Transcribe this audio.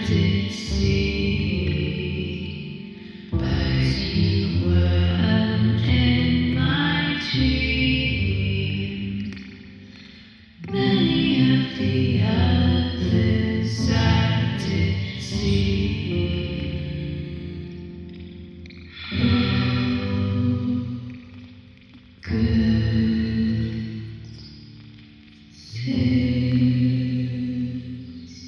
did see, but you weren't in my dream. Many of the others I did see. Oh, good.